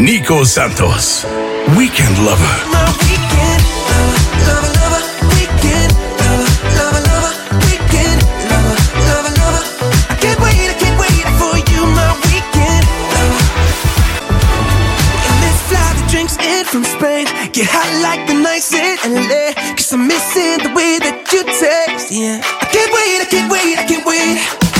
Nico Santos, Weekend Lover. My weekend lover, lover, lover, weekend lover, lover, lover, weekend lover, lover, lover. I can't wait for you, my weekend lover. And let's fly the drinks in from Spain, get hot like the nights in LA, 'cause I'm missing the way that you taste, yeah. I can't wait, I can't wait, I can't wait.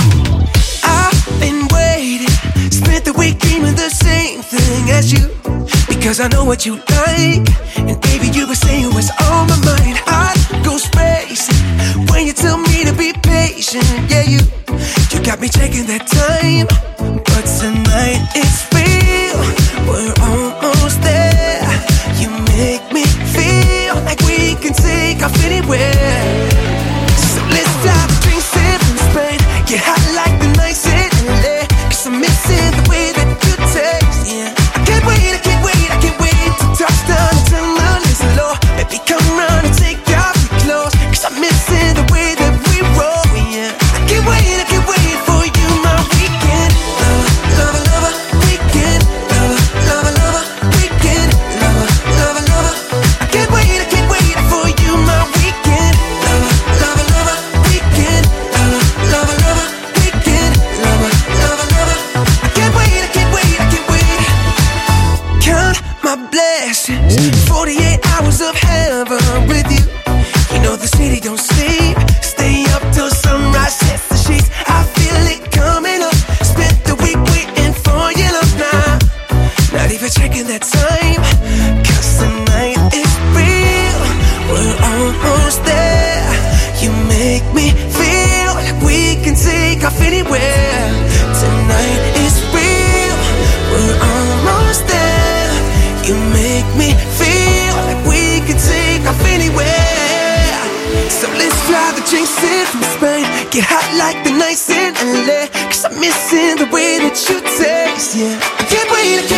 I've been waiting, spent the week dreaming the same thing as you, because I know what you like. And baby, you were saying what's on my mind. I'd go spacing when you tell me to be patient. Yeah, you got me taking that time. But tonight it's real, we're almost there. You make me feel like we can take off anywhere. So let's fly the drinks in from Spain, get hot like the nights in LA, 'cause I'm missing the way that you taste, yeah. I can't wait, I can't wait, I can't wait to touch down and turn my lips low. Baby, come round and take off your clothes, 'cause I'm missing the way that we roll, yeah. I can't wait for you, my weekend lover, lover, lover, weekend lover, lover, lover, weekend lover, lover, lover. I can't wait for you, my weekend lover, lover, lover, weekend lover, lover, lover, weekend lover, lover, lover. I can't wait, I can't wait, I can't wait. Count my blessings, 48 hours of heaven with you. You know the city don't sleep, stay up till sunrise, set the sheets. I feel it coming up, spent the week waiting for your love now. Not even checking that time, 'cause tonight is real, we're almost there. You make me feel like we can take off anywhere. Tonight is real, we're almost there. You make me feel like we can take off anywhere. So let's fly the drinks in from Spain, get hot like the nights in LA, 'cause I'm missing the way that you taste, yeah. I can't wait,